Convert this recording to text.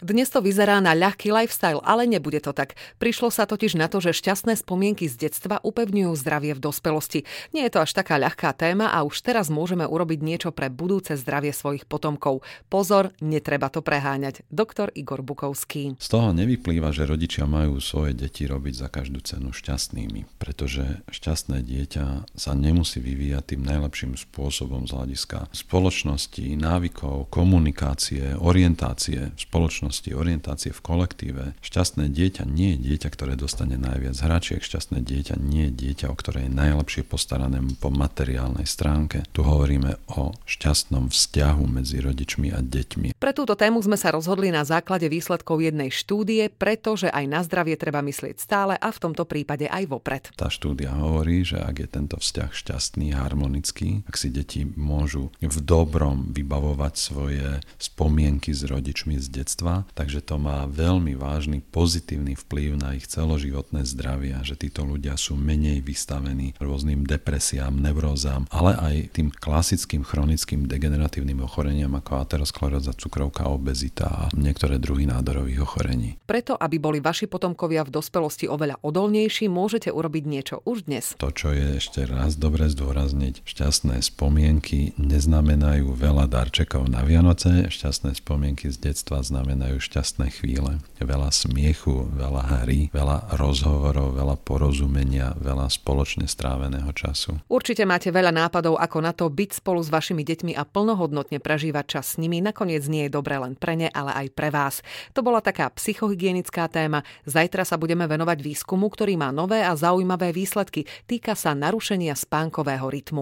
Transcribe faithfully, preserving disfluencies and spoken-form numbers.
Dnes to vyzerá na ľahký lifestyle, ale nebude to tak. Prišlo sa totiž na to, že šťastné spomienky z detstva upevňujú zdravie v dospelosti. Nie je to až taká ľahká téma a už teraz môžeme urobiť niečo pre budúce zdravie svojich potomkov. Pozor, netreba to preháňať. Doktor Igor Bukovský. Z toho nevyplýva, že rodičia majú svoje deti robiť za každú cenu šťastnými, pretože šťastné dieťa sa nemusí vyvíjať tým najlepším spôsobom z hľadiska spoločnosti, návykov, komunikácie, orientácie v spoločnosti, orientácie v kolektíve. Šťastné dieťa nie je dieťa, ktoré dostane najviac hračiek. Šťastné dieťa nie je dieťa, o ktoré je najlepšie postarané po materiálnej stránke. Tu hovoríme o šťastnom vzťahu medzi rodičmi a deťmi. Pre túto tému sme sa rozhodli na základe výsledkov jednej štúdie, pretože aj na zdravie treba myslieť stále a v tomto prípade aj vopred. Tá štúdia hovorí, že ak je tento vzťah šťastný, harmonický, ak si deti môžu v dobrom vybavovať svoje spomienky s rodičmi z detstva, takže to má veľmi vážny pozitívny vplyv na ich celoživotné zdravie, že títo ľudia sú menej vystavení rôznym depresiám, nevrózám, ale aj tým klasickým chronickým degeneratívnym ochoreniam ako ateroskleróza, cukrovka, obezita a niektoré druhy nádorových ochorení. Preto, aby boli vaši potomkovia v dospelosti oveľa odolnejší, môžete urobiť niečo už dnes. To, čo je ešte raz dobre zdôrazniť, šťastné spomienky neznamenajú veľa darčekov na Vianoce, šťastné spomienky z detstva znamenajú šťastné chvíle. Veľa smiechu, veľa hry, veľa rozhovorov, veľa porozumenia, veľa spoločne stráveného času. Určite máte veľa nápadov, ako na to byť spolu s vašimi deťmi a plnohodnotne prežívať čas s nimi. Nakoniec nie je dobré len pre ne, ale aj pre vás. To bola taká psychohygienická téma. Zajtra sa budeme venovať výskumu, ktorý má nové a zaujímavé výsledky. Týka sa narušenia spánkového rytmu.